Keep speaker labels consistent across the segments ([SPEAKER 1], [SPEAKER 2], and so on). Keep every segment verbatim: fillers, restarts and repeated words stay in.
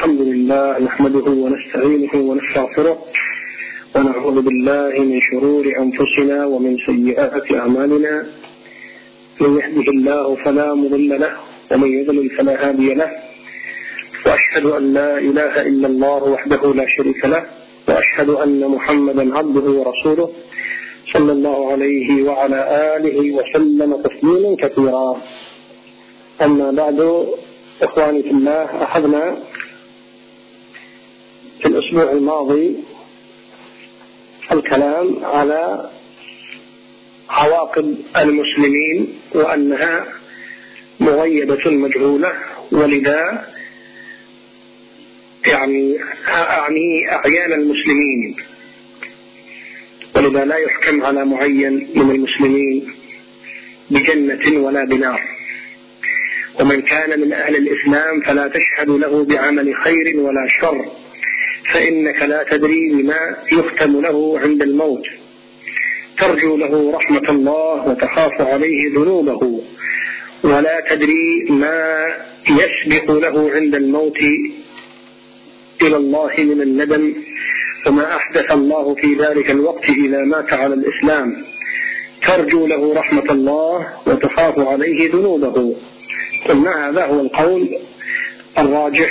[SPEAKER 1] الحمد لله نحمده ونستعينه ونستغفره ونعوذ بالله من شرور أنفسنا ومن سيئات أعمالنا. من يهده الله فلا مضل له ومن يضلل فلا هادي له، وأشهد أن لا إله إلا الله وحده لا شريك له، وأشهد أن محمدا عبده ورسوله صلى الله عليه وعلى آله وسلم تسليما كثيرا. أما بعد، إخواني في الله، أخذنا في الأسبوع الماضي الكلام على عواقب المسلمين وأنها مغيبة مجهولة، ولذا يعني أعني أعيان المسلمين، ولذا لا يحكم على معين من المسلمين بجنة ولا بنار. ومن كان من أهل الإسلام فلا تشهد له بعمل خير ولا شر، فإنك لا تدري بما يختم له عند الموت، ترجو له رحمة الله وتخاف عليه ذنوبه، ولا تدري ما يسبق له عند الموت إلى الله من الندم، وما أحدث الله في ذلك الوقت إذا مات على الإسلام. ترجو له رحمة الله وتخاف عليه ذنوبه. قلنا هذا هو القول الراجح،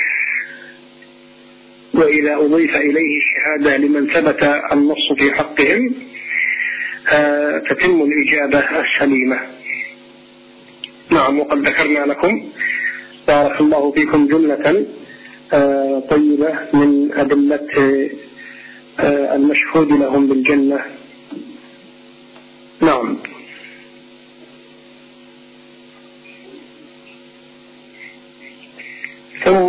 [SPEAKER 1] وإذا أضيف إليه الشهادة لمن ثبت النص في حقهم تتم الإجابة السليمة. نعم، وقد ذكرنا لكم بارك الله فيكم جملة طيبة من أدلة المشهود لهم بالجنة. نعم. ثم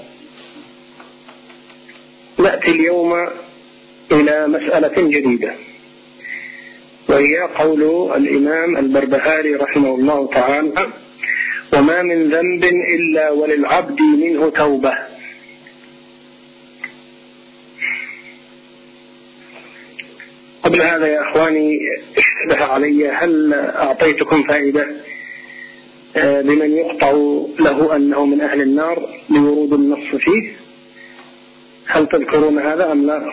[SPEAKER 1] نأتي اليوم إلى مسألة جديدة، وهي قول الإمام البربهاري رحمه الله تعالى: وما من ذنب إلا وللعبد منه توبة. قبل هذا يا أخواني اشتبه علي، هل أعطيتكم فائدة لمن يقطع له أنه من أهل النار لورود النص فيه؟ هل تذكرون هذا أم لا؟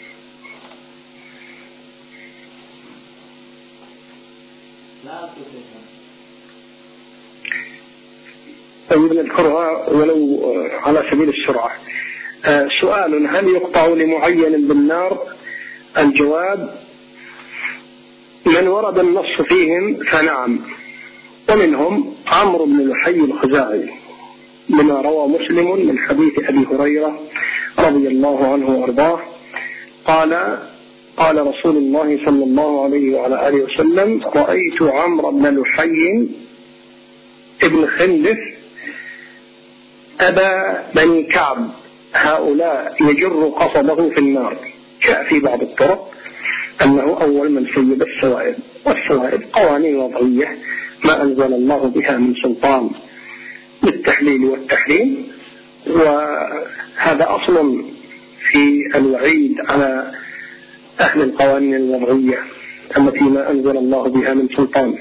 [SPEAKER 1] طيب نذكرها ولو على سبيل السرعة. سؤال: هل يقطع لمعين بالنار؟ الجواب: من ورد النص فيهم فنعم، ومنهم عمرو بن لحي الخزاعي لما روى مسلم من حديث أبي هريرة رضي الله عنه وأرضاه قال: قال رسول الله صلى الله عليه وعلى آله وسلم: رأيت عمرو بن لحي ابن خندف أبا بني كعب هؤلاء يجر قصبه في النار. جاء في بعض الطرق أنه أول من سيب السوائب، والسوائب قوانين وضعية ما أنزل الله بها من سلطان للتحليل والتحريم، وهذا أصل في الوعيد على أهل القوانين الوضعية التي ما أنزل الله بها من سلطان.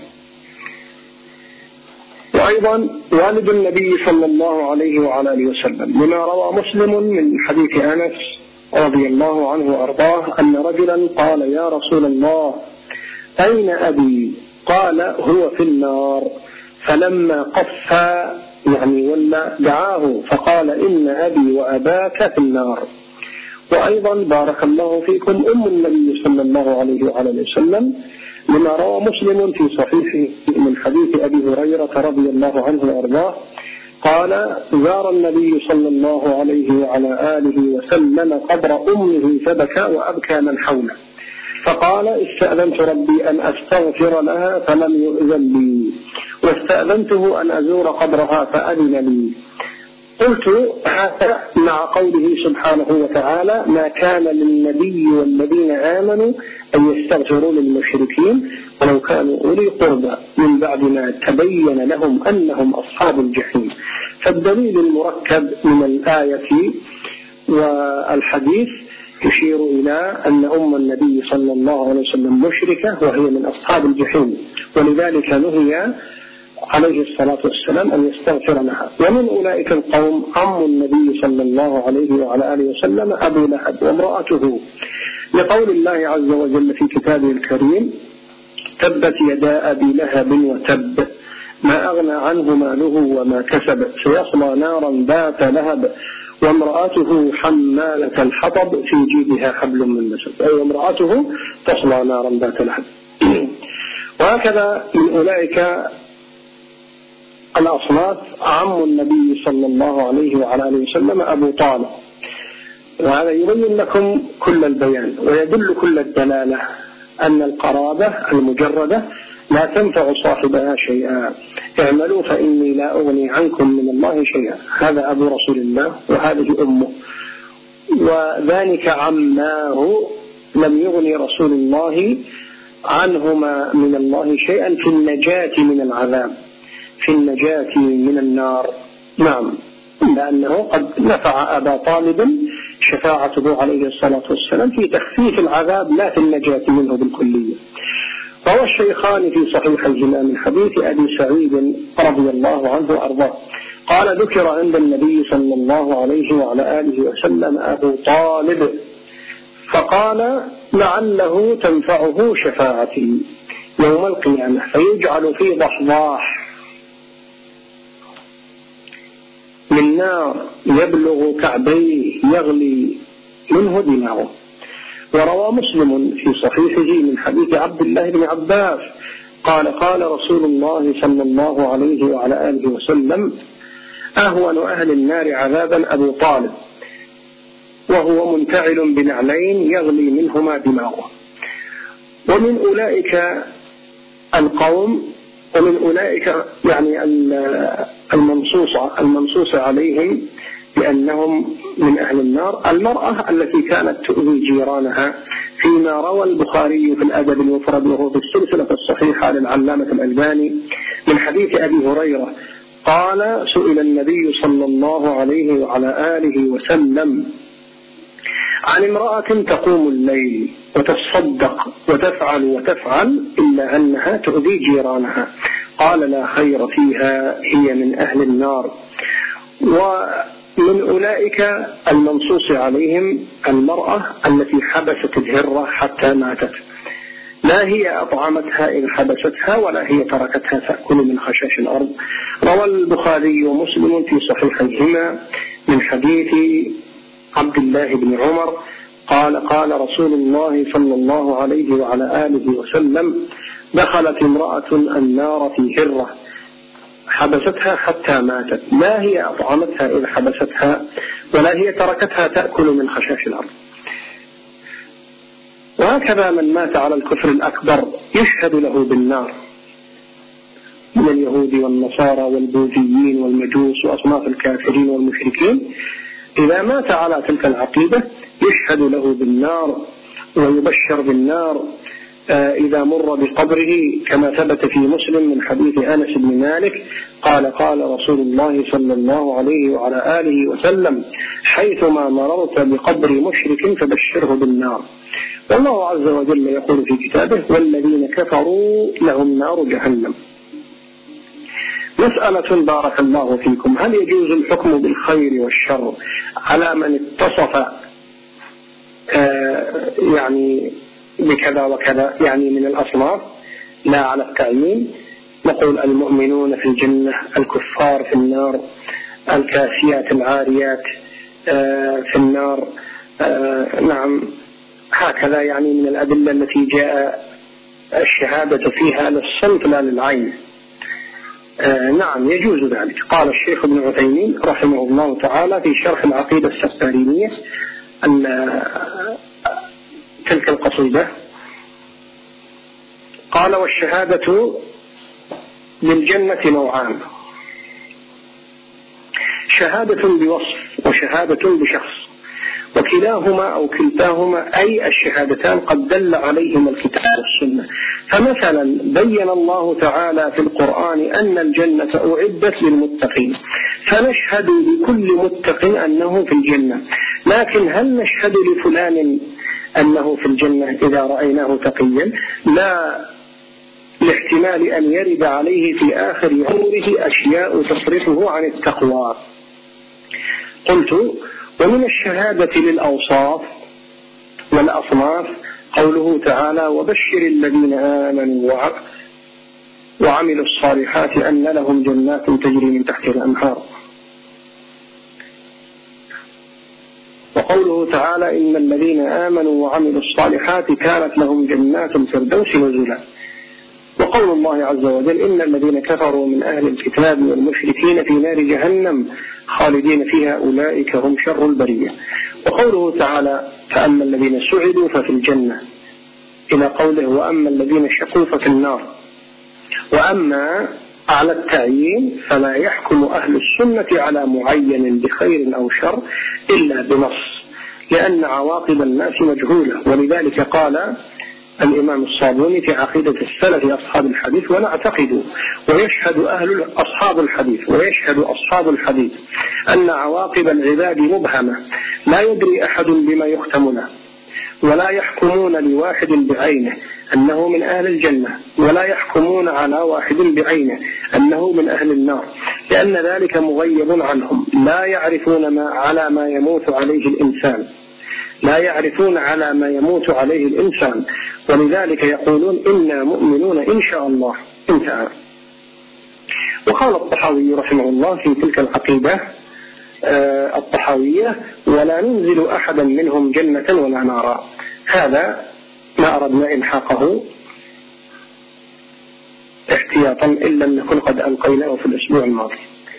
[SPEAKER 1] وأيضا والد النبي صلى الله عليه وعلى آله وسلم لما روى مسلم من حديث أنس رضي الله عنه وأرضاه أن رجلا قال: يا رسول الله، أين أبي؟ قال: هو في النار. فلما قفى يعني ولا دعاه فقال: إن أبي وأباك في النار. وأيضا بارك الله فيكم أم النبي صلى الله عليه وعلى آله وسلم لما روى مسلم في صحيحه من حديث أبي هريرة رضي الله عنه وأرضاه قال: زار النبي صلى الله عليه وعلى آله وسلم قبر أمه فبكى وأبكى من حوله، فقال: استأذنت ربي أن أستغفر لها فلم يؤذن لي، واستأذنته أن أزور قبرها فأذن لي. قلت: هذا مع قوله سبحانه وتعالى: ما كان للنبي والذين آمنوا أن يستغفروا للمشركين ولو كانوا أولي قربى من بعد ما تبين لهم أنهم أصحاب الجحيم. فالدليل المركب من الآية والحديث يشير إلى أن أم النبي صلى الله عليه وسلم مشركة وهي من أصحاب الجحيم، ولذلك نهي عليه الصلاة والسلام أن يستغفر لها. ومن أولئك القوم عم النبي صلى الله عليه وعلى آله وسلم أبو لهب وامرأته، لقول الله عز وجل في كتابه الكريم: تبت يدا أبي لهب وتب ما أغنى عنه ماله وما كسب سيصلى نارا ذات لهب وامرأته حمالة الحطب في جيدها حبل من مسد، أي امرأته تصلى نارا ذات لهب. وهكذا من أولئك الأصناف عم النبي صلى الله عليه وعلى آله وسلم أبو طالب، وهذا يبين لكم كل البيان ويدل كل الدلالة أن القرابة المجردة لا تنفع صاحبها شيئا. اعملوا فإني لا أغني عنكم من الله شيئا. هذا أبو رسول الله وهذه أمه، وذلك عماه لم يغني رسول الله عنهما من الله شيئا في النجاة من العذاب، في النجاة من النار. نعم، لأنه قد نفع أبا طالب شفاعته عليه الصلاة والسلام في تخفيف العذاب لا في النجاة منه بالكلية. روى الشيخان في صحيحيهما من حديث أبي سعيد رضي الله عنه وأرضاه قال: ذكر عند النبي صلى الله عليه وعلى آله وسلم أبو طالب فقال: لعله تنفعه شفاعتي يوم القيامة، فيجعل في ضحضاح من نار يبلغ كعبيه يغلي منه دماغه. وروى مسلم في صحيحه من حديث عبد الله بن عباس قال: قال رسول الله صلى الله عليه وعلى آله وسلم: أهون أهل النار عذابا أبو طالب وهو منتعل بنعلين يغلي منهما دماغه. ومن أولئك القوم ومن أولئك يعني المنصوص المنصوص عليهم بأنهم من أهل النار المرأة التي كانت تؤذي جيرانها، فيما روى البخاري في الأدب المفرد وهو في السلسلة الصحيحة للعلامة الألباني من حديث أبي هريرة قال: سئل النبي صلى الله عليه وعلى آله وسلم عن امرأة تقوم الليل وتصدق وتفعل وتفعل إلا أنها تؤذي جيرانها، قال: لا خير فيها، هي من أهل النار. ومن أولئك المنصوص عليهم المرأة التي حبست الهرة حتى ماتت، لا هي أطعمتها إذ حبستها ولا هي تركتها تأكل من خشاش الأرض. روى البخاري ومسلم في صحيحيهما من حديث عبد الله بن عمر قال: قال رسول الله صلى الله عليه وعلى آله وسلم: دخلت امرأة النار في هرة حبستها حتى ماتت، لا هي أطعمتها إذ حبستها ولا هي تركتها تأكل من خشاش الأرض. وهكذا من مات على الكفر الأكبر يشهد له بالنار من اليهود والنصارى والبوذيين والمجوس وأصناف الكافرين والمشركين، إذا مات على تلك العقيدة يشهد له بالنار ويبشر بالنار إذا مر بقبره، كما ثبت في مسلم من حديث أنس بن مالك قال: قال رسول الله صلى الله عليه وعلى آله وسلم: حيثما مررت بقبر مشرك فبشره بالنار. والله عز وجل يقول في كتابه: والذين كفروا لهم نار جهنم. مسألة بارك الله فيكم: هل يجوز الحكم بالخير والشر على من اتصف آه يعني بكذا وكذا، يعني من الأصناف لا على التعيين؟ نقول: المؤمنون في الجنة، الكفار في النار، الكاسيات العاريات آه في النار. آه نعم، هكذا يعني من الأدلة التي جاء الشهادة فيها للصنف لا للعين. آه نعم يجوز ذلك. قال الشيخ ابن عثيمين رحمه الله تعالى في شرح العقيدة السفارينية أن تلك القصيدة قال: والشهادة للجنة نوعان: شهادة بوصف وشهادة بشخص، وكلاهما أو كلتاهما أي الشهادتان قد دل عليهما الكتاب والسنة. فمثلا بين الله تعالى في القرآن أن الجنة أعدت للمتقين، فنشهد لكل متق أنه في الجنة، لكن هل نشهد لفلان أنه في الجنة إذا رأيناه تقيا؟ لا لاحتمال أن يرد عليه في آخر عمره أشياء تصرفه عن التقوى. قلت: ومن الشهادة للأوصاف والأصناف قوله تعالى: وبشر الذين آمنوا وعملوا الصالحات أن لهم جنات تجري من تحتها الأنهار. وقوله تعالى: إن الذين آمنوا وعملوا الصالحات كانت لهم جنات الفردوس نزلا. وقول الله عز وجل: إن الذين كفروا من أهل الكتاب والمشركين في نار جهنم خالدين فيها أولئك هم شر البرية. وقوله تعالى: فأما الذين سعدوا ففي الجنة، إلى قوله: وأما الذين شقوا ففي النار. وأما على التعيين فلا يحكم أهل السنة على معين بخير أو شر إلا بنص، لأن عواقب الناس مجهولة. ولذلك قال الإمام الصابوني في عقيدة السلف أصحاب الحديث: ونعتقد ويشهد أهل أصحاب الحديث ويشهد أصحاب الحديث أن عواقب العباد مبهمة، لا يدري أحد بما يختم له، ولا يحكمون لواحد بعينه أنه من أهل الجنة، ولا يحكمون على واحد بعينه أنه من أهل النار، لأن ذلك مغيب عنهم. لا يعرفون ما على ما يموت عليه الإنسان لا يعرفون على ما يموت عليه الإنسان ولذلك يقولون: إنا مؤمنون إن شاء الله. انتهى. وقال الطحاوي رحمه الله في تلك العقيدة آه الطحاوية: ولا ننزل أحدا منهم جنة ولا نارا. هذا ما أردنا إلحاقه احتياطا إن لم نكن قد ألقيناه في الأسبوع الماضي.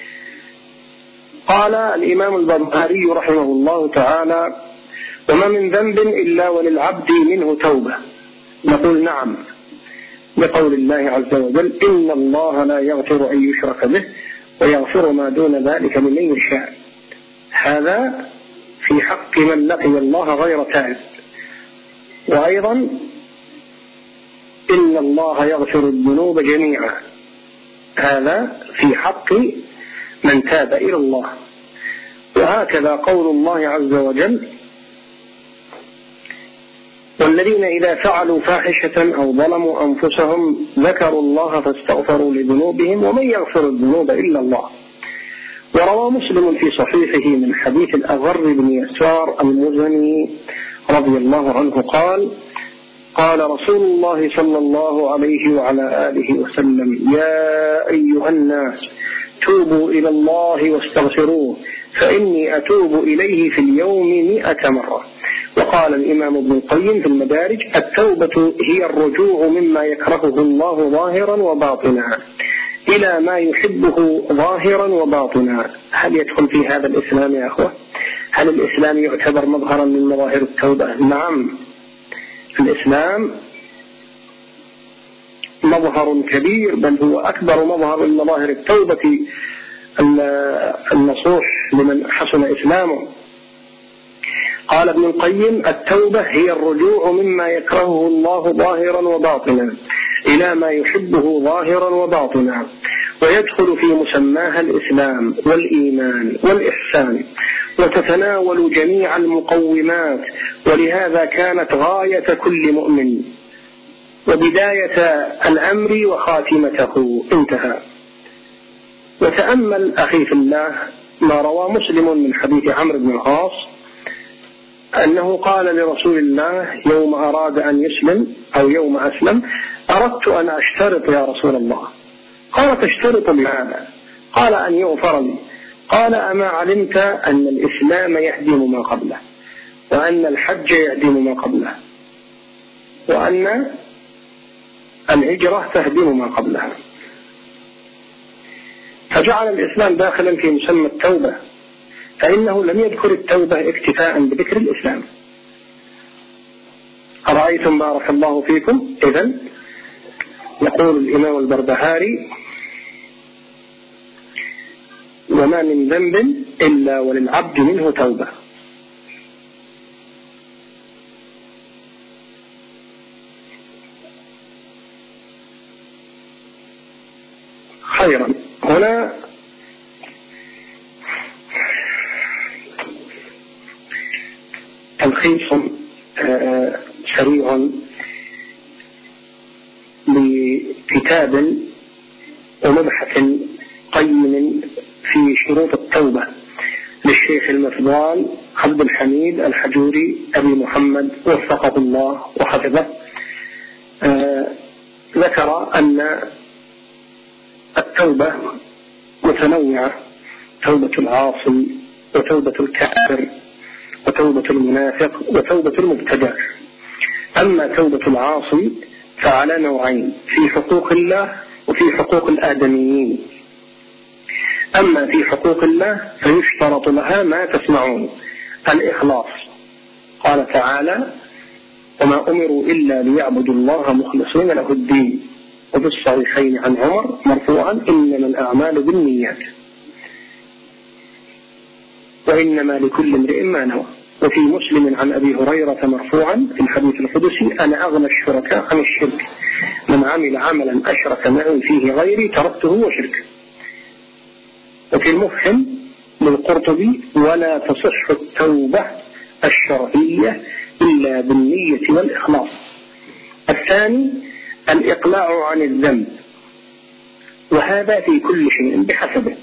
[SPEAKER 1] قال الإمام البربهاري رحمه الله تعالى: وما من ذنب إلا وللعبد منه توبة. نقول: نعم، بقول الله عز وجل: إن الله لا يغفر أن يشرك به ويغفر ما دون ذلك لمن يشاء. هذا في حق من لقي الله غير تائب. وأيضا: إن الله يغفر الذنوب جميعا. هذا في حق من تاب إلى الله. وهكذا قول الله عز وجل: والذين إذا فعلوا فاحشة أو ظلموا أنفسهم ذكروا الله فاستغفروا لذنوبهم ومن يغفر الذنوب إلا الله. وروى مسلم في صحيحه من حديث الأغر بن يسار المزني رضي الله عنه قال: قال رسول الله صلى الله عليه وعلى آله وسلم: يا أيها الناس توبوا إلى الله واستغفروه فإني أتوب إليه في اليوم مئة مرة. وقال الإمام ابن القيم في المدارج: التوبة هي الرجوع مما يكرهه الله ظاهرا وباطنا إلى ما يحبه ظاهرا وباطنا. هل يدخل في هذا الإسلام يا أخوة؟ هل الإسلام يعتبر مظهرا من مظاهر التوبة؟ نعم، الإسلام مظهر كبير، بل هو أكبر مظهر من مظاهر التوبة النصوح لمن حسن إسلامه. قال ابن القيم: التوبة هي الرجوع مما يكرهه الله ظاهرا وباطنا إلى ما يحبه ظاهرا وباطنا، ويدخل في مسماها الإسلام والإيمان والإحسان، وتتناول جميع المقومات، ولهذا كانت غاية كل مؤمن وبداية الأمر وخاتمته. انتهى. وتأمل أخي في الله ما روى مسلم من حديث عمرو بن العاص أنه قال لرسول الله يوم أراد أن يسلم أو يوم أسلم: أردت أن أشترط يا رسول الله. قال: تشترط بماذا؟ قال: أن يغفر لي. قال: أما علمت أن الإسلام يهدم ما قبله، وأن الحج يهدم ما قبله، وأن الهجرة تهدم ما قبلها؟ فجعل الإسلام داخلا في مسمى التوبة، فإنه لم يذكر التوبة اكتفاء بذكر الإسلام. أرأيتم بارك الله فيكم؟ إذن يقول الإمام البربهاري: وما من ذنب إلا وللعبد منه توبة. خيرا. هنا تلخيص سريع كتاب ومبحث قيم في شروط التوبة للشيخ المفضال عبد الحميد الحجوري أبي محمد وفقه الله وحفظه، آه ذكر أن التوبة متنوعة: توبة العاصي، وتوبة الكافر، وتوبة المنافق، وتوبة المبتدع. أما توبة العاصي فعلى نوعين: في حقوق الله وفي حقوق الآدميين. أما في حقوق الله فيشترط لها ما تسمعون: الإخلاص. قال تعالى: وما أمروا إلا ليعبدوا الله مخلصين له الدين. وفي الصحيحين عن عمر مرفوعا: إنما الأعمال بالنيات وإنما لكل امرئ ما نوى. وفي مسلم عن أبي هريرة مرفوعا في الحديث القدسي: أنا أغنى الشركاء عن الشرك، من عمل عملا أشرك معي فيه غيري تركته وشركه. وفي المفهم للقرطبي: ولا تصح التوبة الشرعية إلا بالنية والإخلاص. الثاني الإقلاع عن الذنب، وهذا في كل شيء بحسبه.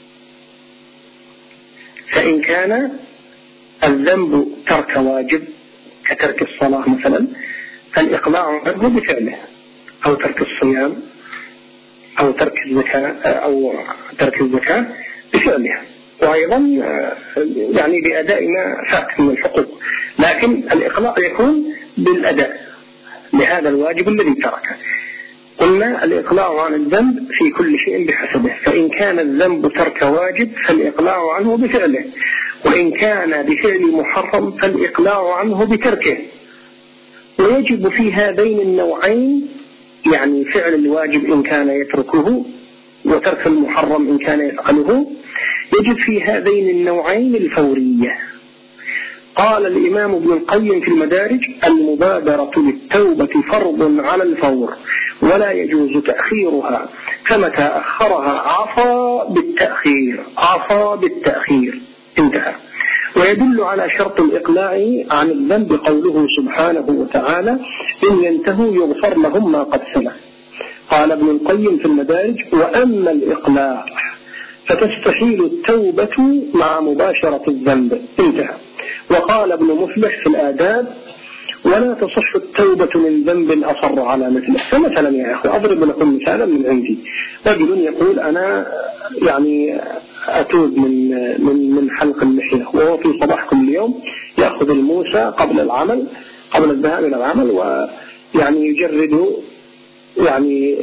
[SPEAKER 1] فإن كان الذنب ترك واجب كترك الصلاة مثلا، فالإقلاع عنه بفعله، أو ترك الصيام، أو ترك الزكاة أو ترك الزكاة بفعلها، وأيضا يعني بأداء ما فات من الحقوق. لكن الإقلاع يكون بالأداء لهذا الواجب الذي تركه. قلنا الإقلاع عن الذنب في كل شيء بحسبه، فإن كان الذنب ترك واجب فالإقلاع عنه بفعله، وإن كان بفعل محرم فالإقلاع عنه بتركه. ويجب في هذين النوعين، يعني فعل الواجب إن كان يتركه وترك المحرم إن كان يفعله، يجب في هذين النوعين الفورية. قال الإمام ابن القيم في المدارج: المبادرة للتوبة فرض على الفور، ولا يجوز تأخيرها، فمتى أخرها عصى بالتأخير عصى بالتأخير انتهى. ويدل على شرط الإقلاع عن الذنب قوله سبحانه وتعالى: إن ينتهوا يغفر لهم ما قد سلف. قال ابن القيم في المدارج: وأما الإقلاع فتستحيل التوبة مع مباشرة الذنب انتهى. وقال ابن مفلح في الآداب: ولا تصح التوبة من ذنب أصر على مثله. فمثلا يا أخي أضرب لكم مثالا من عندي: رجل يقول أنا يعني أتوب من من من حلق اللحية، وهو في صباح كل يوم يأخذ الموسى قبل العمل قبل الذهاب إلى العمل، ويعني يجرد يعني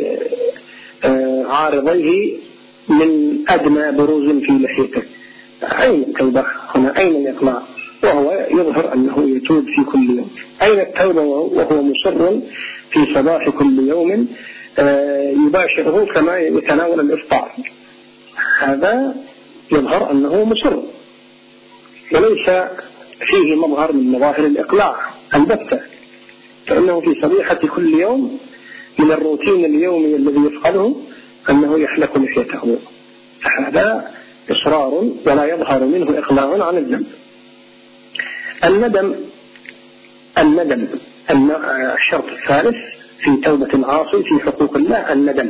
[SPEAKER 1] عارضيه من أدنى بروز في لحيته. أين التوبة هنا؟ أين الإقلاع؟ وهو يظهر أنه يتوب في كل يوم. أين التوبة وهو مصر في صباح كل يوم يباشره كما يتناول الإفطار؟ هذا يظهر أنه مصر، وليس فيه مظهر من مظاهر الإقلاع البتة، فإنه في صبيحة كل يوم من الروتين اليومي الذي يفعله أنه يحلق لحيته، فهذا إصرار ولا يظهر منه إقلاع عن الذنب. الندم الندم الشرط الثالث في توبة العاصي في حقوق الله الندم.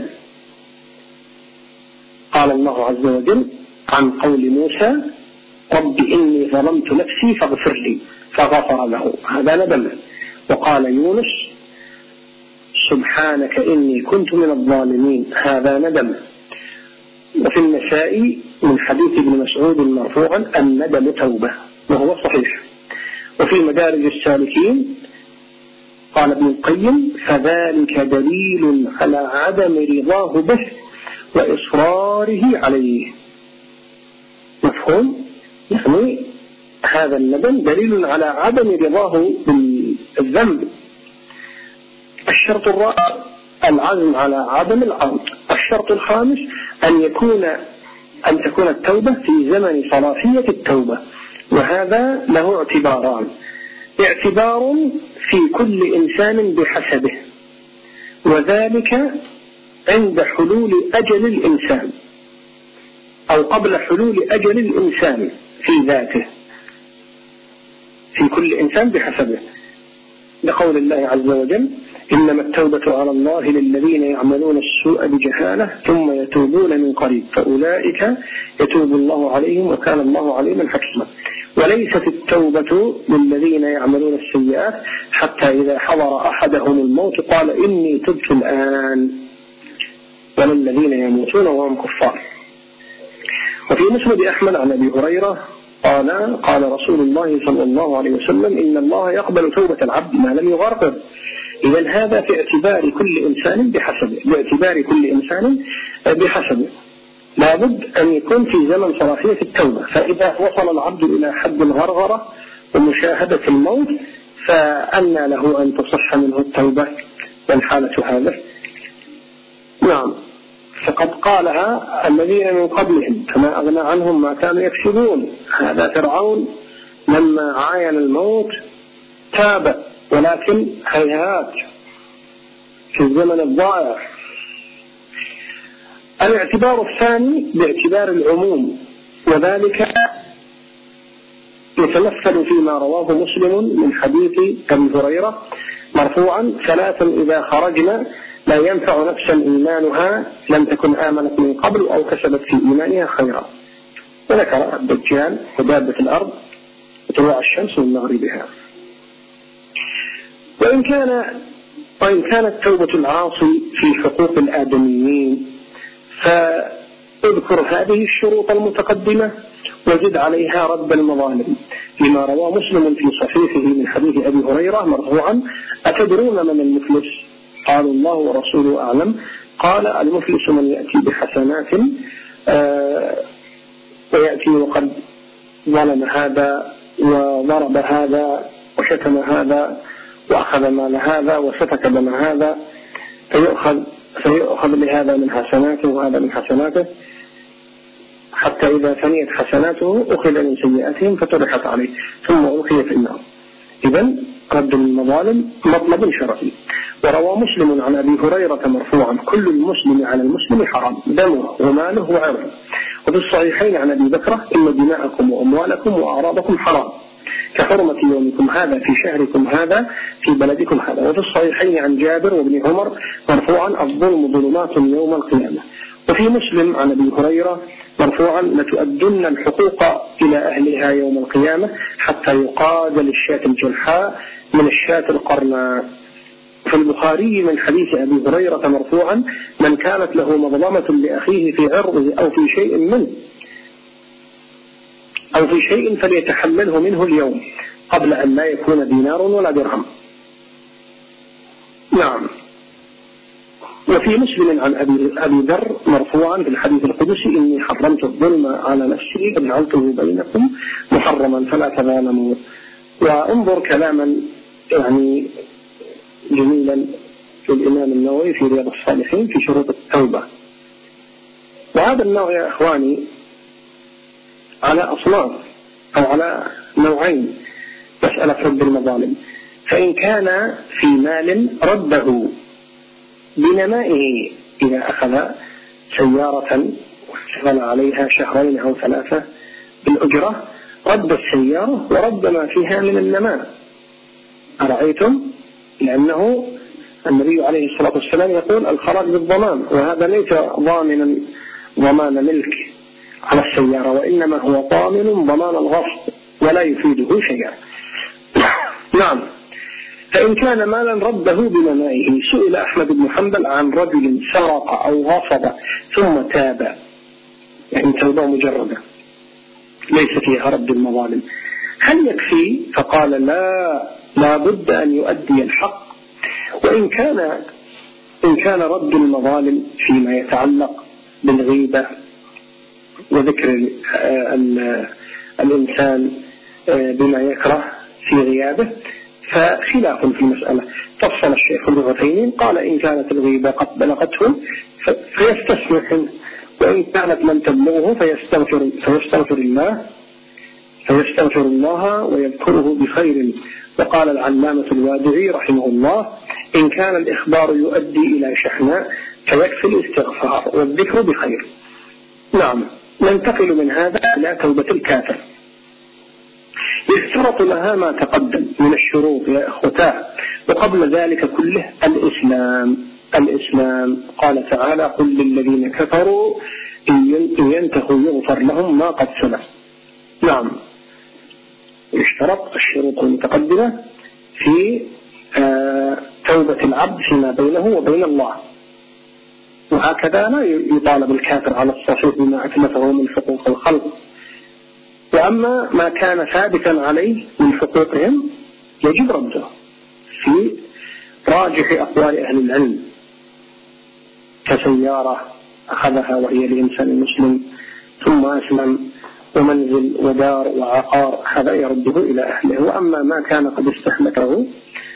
[SPEAKER 1] قال الله عز وجل عن قول موسى: رب إني ظلمت نفسي فاغفر لي، فغفر له، هذا ندم. وقال يونس: سبحانك إني كنت من الظالمين، هذا ندم. وفي النسائي من حديث ابن مسعود مرفوعا: الندم توبة، وهو صحيح. وفي مدارج السالكين قال ابن القيم: فذلك دليل على عدم رضاه به وإصراره عليه. مفهوم؟ يعني هذا الندم دليل على عدم رضاه بالذنب. الشرط الرابع العزم على عدم العود. الشرط الخامس أن يكون أن تكون التوبة في زمن صلاحية التوبة، وهذا له اعتباران: اعتبار في كل إنسان بحسبه، وذلك عند حلول أجل الإنسان أو قبل حلول أجل الإنسان في ذاته، في كل إنسان بحسبه، لقول الله عز وجل: إنما التوبة على الله للذين يعملون السوء بجهالة ثم يتوبون من قريب فأولئك يتوب الله عليهم وكان الله عليما حكيما. وليست التوبة للذين يعملون السيئات حتى إذا حضر أحدهم الموت قال إني تبت الآن، وللذين يموتون وهم كفار. وفي مسند أحمد عن أبي هريرة قال قال رسول الله صلى الله عليه وسلم إن الله يقبل توبة العبد ما لم يغرقه. إذن هذا في اعتبار كل إنسان بحسبه، باعتبار كل إنسان بحسبه. لابد أن يكون في زمن صلاحية التوبة، فإذا وصل العبد إلى حد الغرغرة ومشاهدة الموت فأنى له أن تصح منه التوبة والحالة هذا. نعم، فقد قالها الذين من قبلهم فما أغنى عنهم ما كانوا يكسبون. هذا فرعون لما عاين الموت تاب، ولكن هيهات في الزمن الضائع. الاعتبار الثاني باعتبار العموم، وذلك يتمثل فيما رواه مسلم من حديث أبي هريرة مرفوعا: ثلاث إذا خرجنا لا ينفع نفسا إيمانها لم تكن آمنت من قبل أو كسبت في إيمانها خيرا. وذكر الدجال ودابة الأرض وطلوع الشمس من مغربها. وإن كان وإن كانت توبة العاصي في حقوق الآدميين فاذكر هذه الشروط المتقدمة وزد عليها رد المظالم، لما روى مسلم في صحيحه من حديث أبي هريرة مرفوعا: أتدرون من المفلس؟ قالوا الله ورسوله أعلم. قال: المفلس من يأتي بحسنات آه ويأتي وقد ظلم هذا وضرب هذا وشتم هذا وأخذ مال هذا وسفك دم هذا فيؤخذ, فيؤخذ لهذا من حسناته وهذا من حسناته، حتى إذا فنيت حسناته أخذ من سيئاتهم فطرحت عليه ثم ألقي في النار. إذن رد المظالم مطلب شرعي. وروى مسلم عن أبي هريرة مرفوعا: كل المسلم على المسلم حرام دمه وماله وعرضه. وفي الصحيحين عن أبي بكرة: إن دماءكم وأموالكم وأعراضكم حرام كحرمة يومكم هذا في شهركم هذا في بلدكم هذا. وفي الصحيحين عن جابر وابن عمر مرفوعا: الظلم ظلمات يوم القيامة. وفي مسلم عن أبي هريرة مرفوعا: لتؤدن الحقوق إلى أهلها يوم القيامة حتى يقاد للشاة الجلحاء من الشاة القرناء. في البخاري من حديث أبي هريرة مرفوعا: من كانت له مظلمة لأخيه في عرضه أو في شيء منه أو في شيء فليتحمله منه اليوم قبل أن لا يكون دينار ولا درهم. نعم. وفي مسلم عن أبي, أبي ذر مرفوعا في الحديث القدسي: إني حرمت الظلم على نفسي وجعلته بينكم محرما فلا تظالموا. وانظر كلاما يعني جميلا في الإمام النووي في رياض الصالحين في شروط التوبة. وهذا النوع يا إخواني على أصناف أو على نوعين: مسألة رد المظالم، فإن كان في مال رده بنمائه، إذا أخذ سيارة واشتغل عليها شهرين أو ثلاثة بالأجرة رد السيارة ورد ما فيها من النماء. أرأيتم؟ لأنه النبي عليه الصلاة والسلام يقول: الخراج بالضمان، وهذا ليس ضامنا ضمان ملك على السيارة، وإنما هو ضامن ضمان الغصب ولا يفيده شيئا. نعم. فإن كان مالا رده بنمائه. سئل أحمد بن حنبل عن رجل سرق أو غصب ثم تاب، يعني توبة مجردة ليس فيها رد المظالم، هل يكفي؟ فقال: لا، لا بد أن يؤدي الحق. وإن كان إن كان رد المظالم فيما يتعلق بالغيبة وذكر الإنسان بما يكره في غيابه فخلاف في المسألة. فصل الشيخ ابن عثيمين قال: إن كانت الغيبة قد بلغته فيستسمح، وإن كانت لم تبلغه فيستغفر, فيستغفر الله فيستغفر الله ويذكره بخير. وقال العلامة الوادعي رحمه الله: إن كان الإخبار يؤدي إلى شحناء فيكفي الاستغفار والذكر بخير. نعم. ننتقل من هذا إلى توبة الكافر. يشترط لها ما تقدم من الشروط يا إخوتاه، وقبل ذلك كله الإسلام. الإسلام قال تعالى: قل للذين كفروا إن ينتهوا يغفر لهم ما قد سلف. نعم، يشترط الشروط المتقدمة في آه توبة العبد فيما بينه وبين الله، وهكذا لا يطالب الكافر على الصحيح بما أتلفه من حقوق الخلق. وأما ما كان ثابتا عليه من حقوقهم يجب رده في راجح أقوال أهل العلم، كسيارة أخذها وهي لإنسان مسلم ثم أسلم، ومنزل ودار وعقار، هذا يرده إلى أهله. وأما ما كان قد استهلكه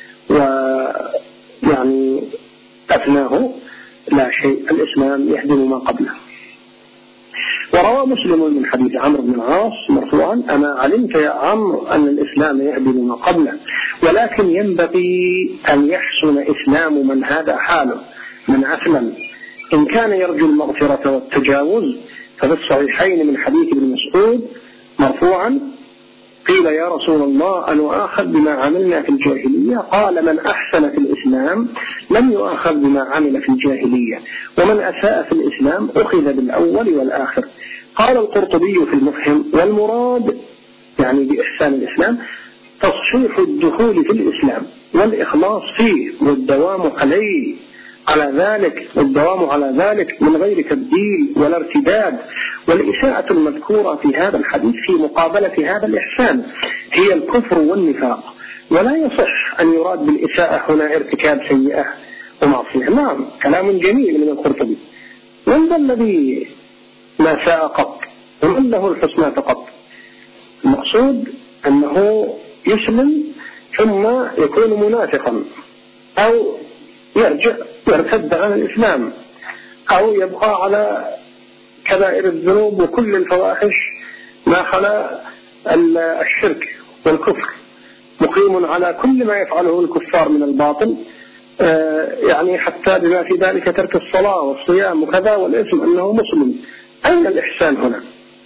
[SPEAKER 1] ويعني أفناه لا شيء، الإسلام يهدم ما قبله. وروى مسلم من حديث عمرو بن العاص مرفوعا: أنا علمت يا عمرو أن الإسلام يهدم ما قبله، ولكن ينبغي أن يحسن إسلام من هذا حاله من أسلم، إن كان يرجو المغفرة والتجاوز. ففي الصحيحين من حديث ابن مسعود مرفوعا: قيل يا رسول الله أن يؤاخذ بما عملنا في الجاهلية؟ قال: من أحسن في الإسلام لم يؤاخذ بما عمل في الجاهلية، ومن أساء في الإسلام أخذ بالأول والآخر. قال القرطبي في المفهم: والمراد يعني بإحسان الإسلام تصحيح الدخول في الإسلام والإخلاص فيه والدوام عليه على ذلك والدوام على ذلك من غير تبديل ولا ارتداد. والإساءة المذكورة في هذا الحديث في مقابلة هذا الإحسان هي الكفر والنفاق، ولا يصح أن يراد بالإساءة هنا ارتكاب سيئة ومعصية. نعم، كلام جميل من القرطبي. من ذا الذي ما ساء قط ومن له الحسنى فقط؟ المقصود أنه يسلم ثم يكون منافقا، أو يرجع يرتد عن الإسلام، أو يبقى على كبائر الذنوب وكل الفواحش ما خلا الشرك والكفر، مقيم على كل ما يفعله الكفار من الباطل، يعني حتى بما في ذلك ترك الصلاة والصيام وكذا، والاسم أنه مسلم. أين الإحسان هنا؟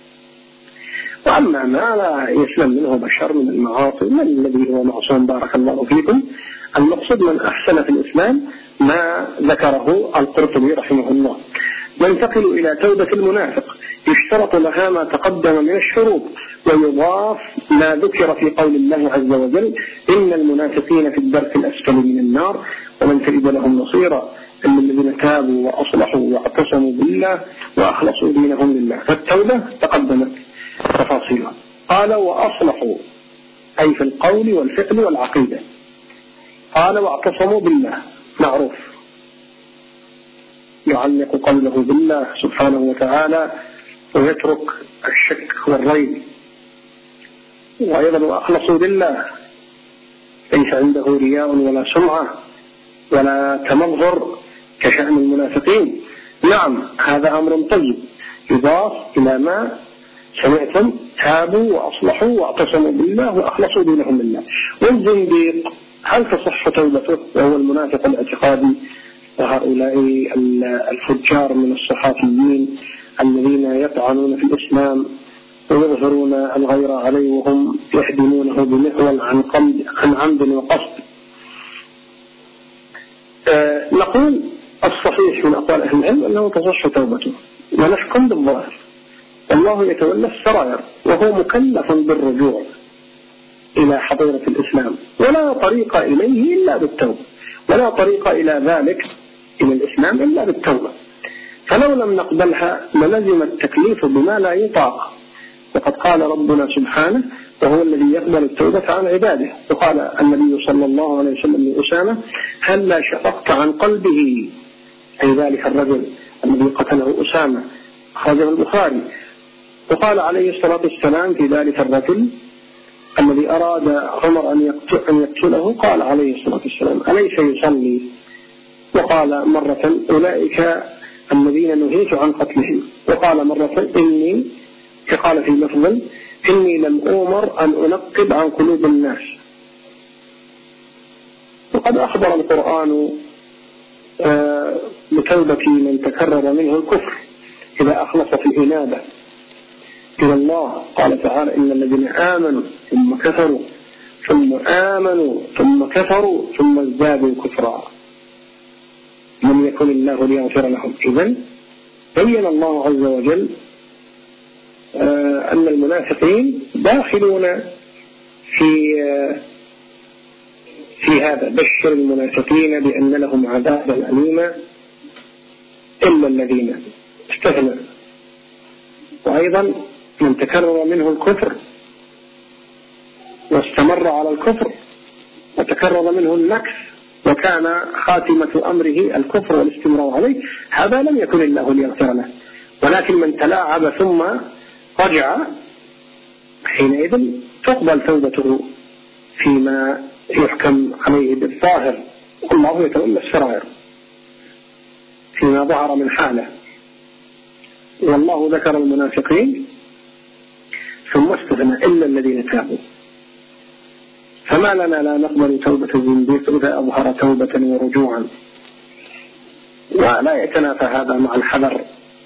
[SPEAKER 1] وأما ما لا يسلم منه بشر من المعاصي، من الذي هو معصوم بارك الله فيكم؟ المقصود من أحسن في الإسلام ما ذكره القرطبي رحمه الله. ننتقل إلى توبة المنافق. يشترط لها ما تقدم من الشروط، ويضاف ما ذكر في قول الله عز وجل: إن المنافقين في الدرك الأسفل من النار ومن تجد لهم نصيرا إلا الذين تابوا وأصلحوا واعتصموا بالله وأخلصوا دينهم لله. فالتوبة تقدمت تفاصيلها. قال: وأصلحوا أي في القول والفعل والعقيدة. قال: واعتصموا بالله، معروف، يعلق قوله بالله سبحانه وتعالى ويترك الشك والريب. وأيضا وأخلصوا لله، ليس عنده رياء ولا سمعة ولا تمظهر كشأن المنافقين. نعم، هذا أمر طيب يضاف إلى ما سمعتم: تابوا وأصلحوا واعتصموا بالله وأخلصوا دينهم لله. والزنديق هل تصح توبته وهو المنافق الاعتقادي؟ وهؤلاء الفجار من الصحافيين الذين يطعنون في الإسلام ويظهرون الغير عليه وهم يهدمونه بمحول عن عن عمد وقصد. أه نقول الصحيح من أقوال أهل العلم أنه تصح توبته، ونحكم بالظاهر، والله يتولى السرائر، وهو مكلف بالرجوع إلى حضيرة الإسلام، ولا طريق إليه إلا بالتوبة، ولا طريق إلى ذلك إلى الإسلام إلا بالتوبة. فلو لم نقبلها للزم التكليف بما لا يطاق. وقد قال ربنا سبحانه: وهو الذي يقبل التوبة عن عباده. وقال النبي صلى الله عليه وسلم لأسامة: هل لا شققت عن قلبه، أي ذلك الرجل الذي قتله أسامة، أخرجه البخاري. وقال عليه الصلاة والسلام في ذلك الرجل الذي أراد عمر أن يقتله، قال عليه الصلاة والسلام: أليس يصلي؟ وقال مرة: أولئك الذين نهيت عن قتلهم. وقال مرة: إني قال في لفظ: إني لم أؤمر أن أنقب عن قلوب الناس. وقد أخبر القرآن بتوبة من تكرر منه الكفر إذا أخلص في الإنابة. إلى الله. قال تعالى إن الذين آمنوا ثم كفروا ثم آمنوا ثم كفروا ثم ازدادوا كفرا لم يكن الله ليغفر لهم. إذن بين الله عز وجل أن المنافقين داخلون في في هذا. بشر المنافقين بأن لهم عذابا أليما إلا الذين استثنى. وأيضا من تكرر منه الكفر واستمر على الكفر وتكرر منه النكث وكان خاتمة أمره الكفر والاستمرار عليه، هذا لم يكن الله ليغفر له. ولكن من تلاعب ثم رجع حينئذ تقبل توبته فيما يحكم عليه بالظاهر، والله يتولى السرائر فيما ظهر من حاله. والله ذكر المنافقين ثم استثنى إلا الذين تابوا. فما لنا لا نقبل توبة الزنديق إذا أظهر توبة ورجوعا. ولا يتنافى هذا مع الحذر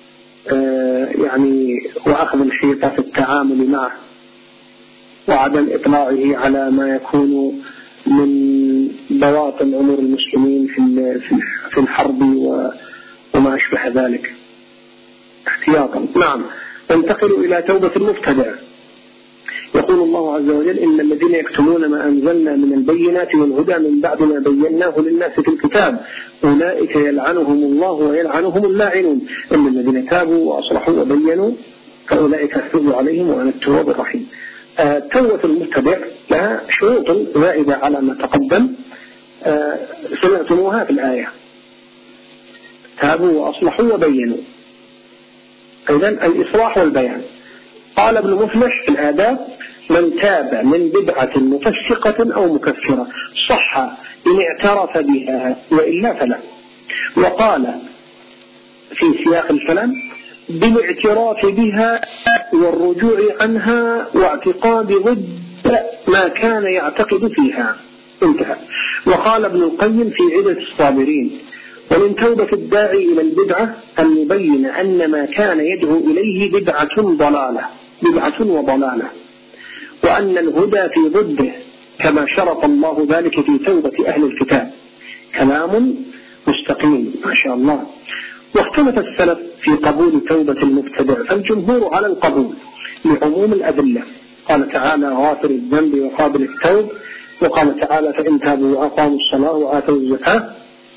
[SPEAKER 1] يعني وأخذ الحيطة في التعامل معه وعدم إطلاعه على ما يكون من بواطن أمور المسلمين في الحرب وما أشبه ذلك احتياطا. نعم. ننتقل إلى توبة المبتدع. يقول الله عز وجل إن الذين يكتمون ما أنزلنا من البينات والهدى من بعد ما بيناه للناس في الكتاب أولئك يلعنهم الله ويلعنهم اللاعنون إن الذين تابوا وأصلحوا وبينوا فأولئك أتوب عليهم وأنا التواب الرحيم. آه توبة المبتدع لها شروط زائدة على ما تقدم آه سمعتموها في الآية. تابوا وأصلحوا وبينوا. إذن الإصلاح والبيان. قال ابن مفلح في الآداب من تاب من بدعة مفسقة أو مكفرة صح إن اعترف بها وإلا فلا. وقال في سياق الكلام بالاعتراف بها والرجوع عنها واعتقاد ضد ما كان يعتقد فيها. انتهى. وقال ابن القيم في عدة الصابرين ومن توبة الداعي إلى البدعة أن يبين أن ما كان يدعو إليه بدعة ضلالة بدعة وضلالة وأن الهدى في ضده كما شرط الله ذلك في توبة أهل الكتاب. كلام مستقيم ما شاء الله. واختلف السلف في قبول توبة المبتدع فالجمهور على القبول لعموم الأدلة. قال تعالى غافر الذنب وقابل التوب. وقال تعالى فإن تابوا وأقاموا الصلاة وآتوا الزكاة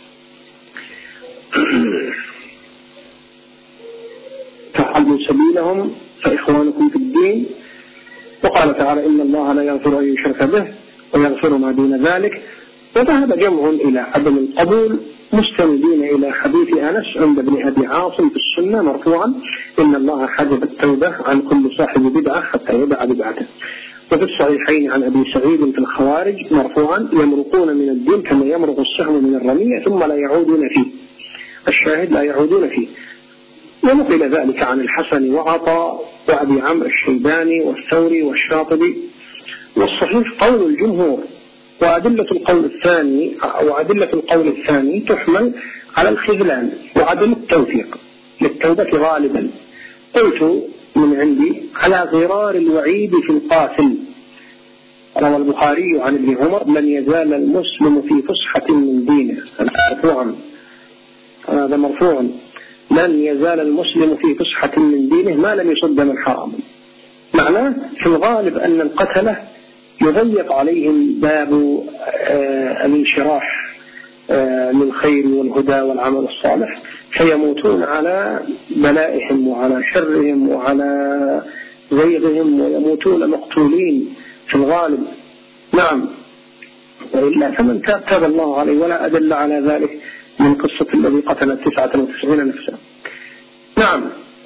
[SPEAKER 1] فحلوا سبيلهم فإخوانكم في الدين. وقال تعالى إن الله لا يغفر أن يشرك به ويغفر ما دون ذلك. وذهب جمع إلى عدم القبول مستندين إلى حديث أنس عند ابن أبي عاصم في السنة مرفوعا إن الله حجب التوبة عن كل صاحب بدعة حتى يدع بدعته. وفي الصحيحين عن أبي سعيد في الخوارج مرفوعا يمرقون من الدين كما يمرق السهم من الرمية ثم لا يعودون فيه. الشاهد لا يعودون فيه. ونقل ذلك عن الحسن وعطاء وأبي عمرو الشيباني والثوري والشاطبي. والصحيح قول الجمهور. وأدلة القول الثاني وأدلة القول الثاني تحمل على الخذلان وعدم التوفيق للتوبة غالبا. قلت من عندي على غرار الوعيد في القاتل. روى البخاري عن ابن عمر لن يزال المسلم في فسحة من دينه. مرفوعا هذا مرفوع لن يزال المسلم في فسحة من دينه ما لم يصد من حرام. معناه في الغالب أن القتلة يضيق عليهم باب آه الانشراح آه للخير والهدى والعمل الصالح فيموتون على بلائهم وعلى شرهم وعلى زيغهم ويموتون مقتولين في الغالب. نعم. وإلا فمن تاب تاب الله عليه ولا أدل على ذلك من قصة الذي قتل تسعة وتسعين نفسا. نعم.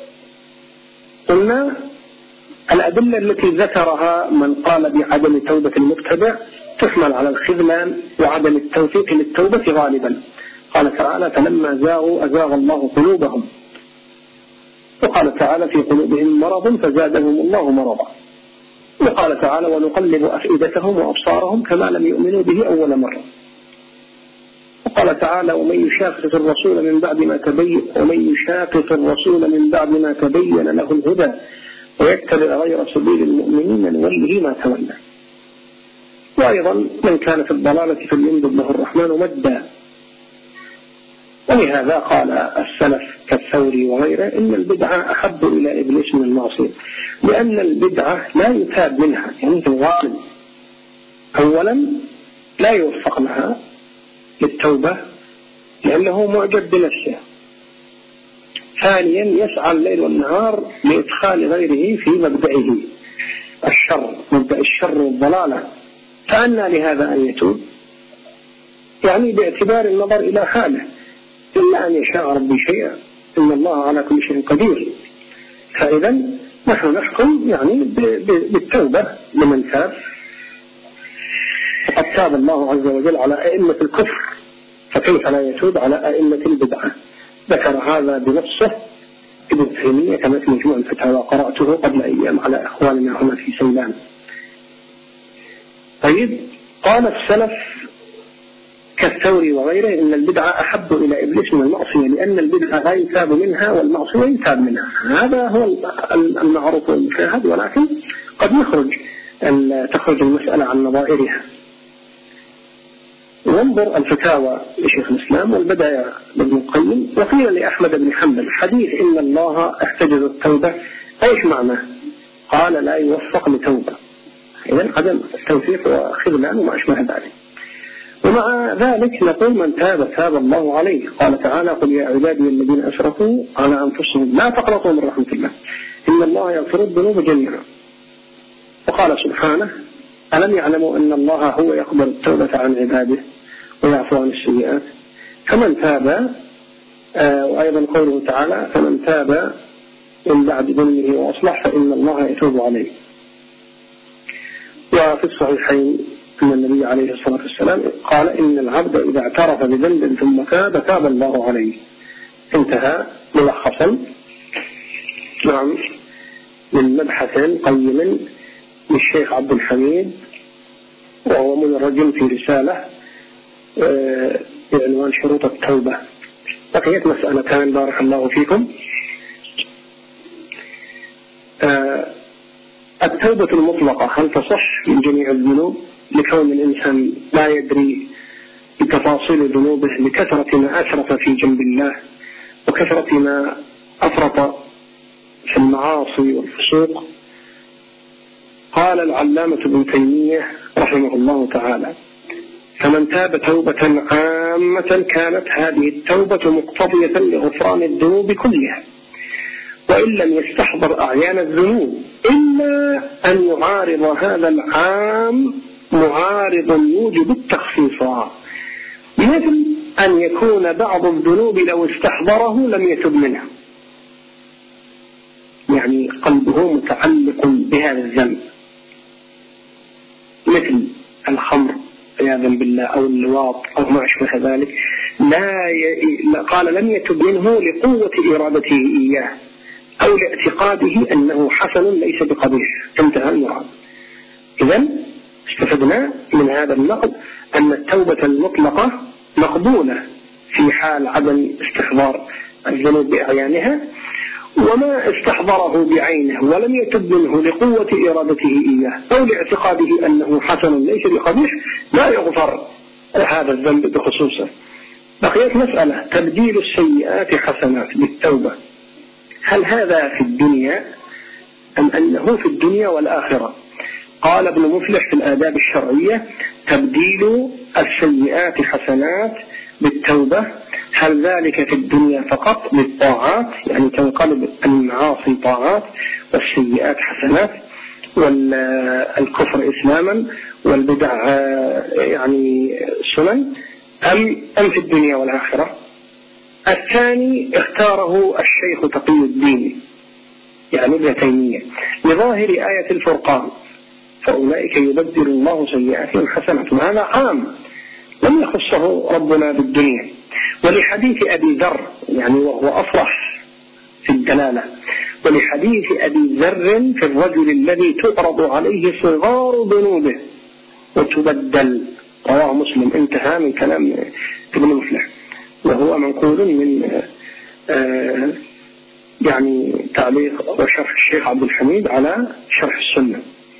[SPEAKER 1] قلنا الأدلة التي ذكرها من قال بعدم توبة المبتدع تحمل على الخذلان وعدم التوفيق للتوبة غالبا. قال تعالى فلما زاغوا أزاغ الله قلوبهم. وقال تعالى في قلوبهم مرض فزادهم الله مرضا. وقال تعالى ونقلب أفئدتهم وأبصارهم كما لم يؤمنوا به أول مرة. وقال تعالى ومن يشاقق الرسول من بعد ما تبين ومن يشاقق الرسول من بعد ما تبين له الهدى ويتبع غير سبيل المؤمنين نوله ما تولى. وأيضا من كان في الضلالة فليمدد له الرحمن مدا. ولهذا قال السلف كالثوري وغيره إن البدعة أحب إلى إبليس من المعصية، لأن البدعة لا يتاب منها، يعني في الغالب أولا لا يوفق لها للتوبة لأنه معجب بنفسه، ثانيا يسعى الليل والنهار لإدخال غيره في مبدئه الشر، مبدأ الشر والضلالة، فأنى لهذا أن يتوب؟ يعني باعتبار النظر إلى حاله، إلا أن يشاء ربي شيئا، إن الله على كل شيء قدير. فإذا نحن نحكم يعني بالتوبة لمن تاب، فقد تاب الله عز وجل على أئمة الكفر، فكيف لا يتوب على أئمة البدعة؟ ذكر هذا بنفسه ابن تيمية كما في مجموع الفتاوى، قرأته قبل أيام على إخواننا هنا في سيلان. طيب، قال السلف كالثوري وغيره إن البدعة أحب إلى إبليس من المعصية، لأن البدعة لا يتاب منها والمعصية يتاب منها. هذا هو المعروف والمشاهد، ولكن قد يخرج تخرج المسألة عن نظائرها. وانظر الفتاوى لشيخ الإسلام والبداية لابن القيم. وقيل لأحمد بن حنبل حديث إن الله احتجز التوبة ايش معناه؟ قال لا يوفق لتوبة، إذن عدم التوفيق وخذلان وما أشبه ذلك. ومع ذلك نقول من تاب تاب الله عليه. قال تعالى قل يا عبادي الذين أسرفوا على أنفسهم لا تقنطوا من رحمة الله إن الله يغفر الذنوب جميعا. وقال سبحانه ألم يعلموا أن الله هو يقبل التوبة عن عباده ويعفو عن السيئات فمن تاب. آه وأيضا قوله تعالى فمن تاب من بعد ظلمه وأصلح فإن الله يتوب عليه. وفي الصحيحين أن النبي عليه الصلاة والسلام قال إن العبد إذا اعترف بذنب ثم تاب تاب الله عليه. انتهى ملخصا نعم من مبحث قيم للشيخ عبد الحميد، وهو مدرج في رسالة بعنوان شروط التوبة. بقيت مسألتان بارك الله فيكم. التوبة المطلقة هل تصح من جميع الذنوب لكون الإنسان لا يدري بتفاصيل ذنوبه لكثرة ما أسرف في جنب الله وكثرة ما أفرط في المعاصي والفسوق؟ قال العلامة ابن تيمية رحمه الله تعالى فمن تاب توبة عامة كانت هذه التوبة مقتضية لغفران الذنوب كلها، وإن لم يستحضر أعيان الذنوب إلا أن يعارض هذا العام معارض يوجب التخصيص، مثل أن يكون بعض الذنوب لو استحضره لم يتب منها، يعني قلبه متعلق بهذا الذنب، مثل الخمر عياذا بالله أو اللواط أو ما أشبه ذلك، لا ي... قال لم يتب منه لقوة إرادته إياه أو لاعتقاده أنه حسن ليس بقبيح. انتهى المراد. إذن استفدنا من هذا النقد أن التوبة المطلقة مقبولة في حال عدم استحضار الذنوب بأعيانها، وما استحضره بعينه ولم يتب منه لقوة إرادته إياه أو لاعتقاده أنه حسن ليس بقبيح لا يغفر هذا الذنب بخصوصه. بقيت مسألة تبديل السيئات حسنات بالتوبة، هل هذا في الدنيا أم أنه في الدنيا والآخرة؟ قال ابن مفلح في الآداب الشرعية تبديل السيئات حسنات بالتوبة، هل ذلك في الدنيا فقط بالطاعات، يعني تنقلب المعاصي طاعات والسيئات حسنات والكفر إسلاما والبدع يعني سنن، أم أم في الدنيا والآخرة؟ الثاني اختاره الشيخ تقي الدين يعني ابن تيمية لظاهر آية الفرقان فأولئك يبدل الله سيئاتهم حسنات، وهذا عام لم يخصه ربنا بالدنيا. ولحديث أبي ذر يعني وهو أصرح في الدلالة، ولحديث أبي ذر في الرجل الذي تعرض عليه صغار ذنوبه وتبدل، رواه مسلم. انتهى من كلام ابن مفلح، وهو منقول من يعني تعليق وشرح الشيخ عبد الحميد على شرح السنة.